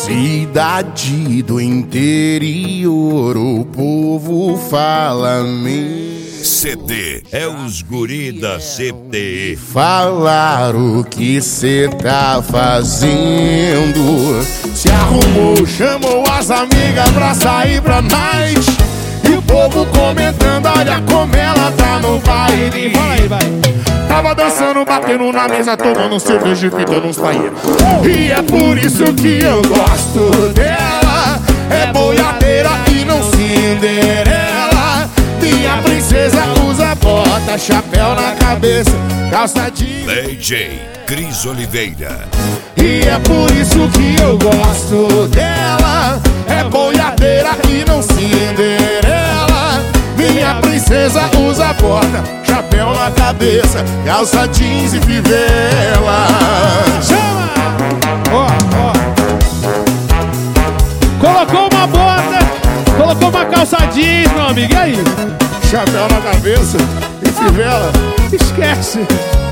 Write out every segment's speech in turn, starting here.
Cidade do interior, o povo fala CD é os guri da CTE. Falar o que cê tá fazendo. Se arrumou, chamou as amigas pra sair pra night. E o povo comentando, olha como ela tá no baile. Vai. Tava dançando, batendo na mesa, tomando cerveja e fitando uns paeiros. E é por isso que eu gosto dela. É boiadeira e não Cinderela. Minha princesa usa bota, chapéu na cabeça, calça jeans. DJ Cris Oliveira. E é por isso que eu gosto dela. É boiadeira e não Cinderela. Minha princesa usa bota, chapéu na cabeça, calça jeans e fivela. Chama! Ó. Colocou uma bota, colocou uma calça jeans, meu amigo, e aí? Chapéu na cabeça e fivela. Esquece.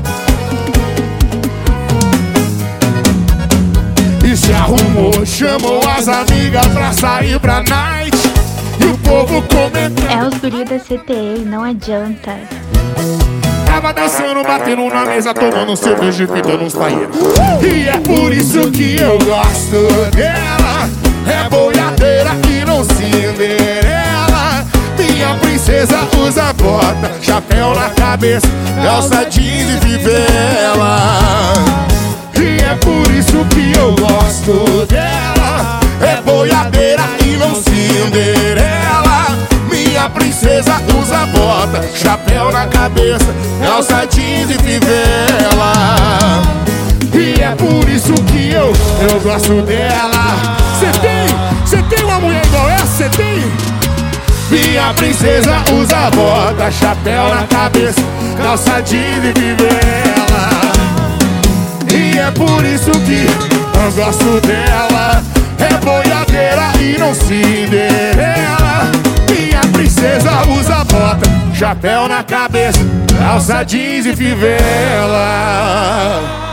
E se arrumou, chamou as amigas pra sair pra night. E o povo comentando. É os guri da CTE, não adianta. Tava dançando, batendo na mesa, tomando cerveja e fitando uns paeiros. E é por isso que eu gosto dela. É boiadeira e não Cinderela. Minha princesa usa bota, chapéu na cabeça, calça jeans e fivela. E é por isso que eu gosto dela. É boiadeira e não Cinderela. Minha princesa usa bota, chapéu na cabeça, calça jeans e fivela. E é por isso que eu gosto dela. Cê tem uma mulher igual essa? Cê tem? Minha princesa usa bota, chapéu na cabeça, calça jeans e fivela. E é por isso que eu gosto dela. É boiadeira e não Cinderela. Minha princesa usa bota, chapéu na cabeça, calça jeans e fivela.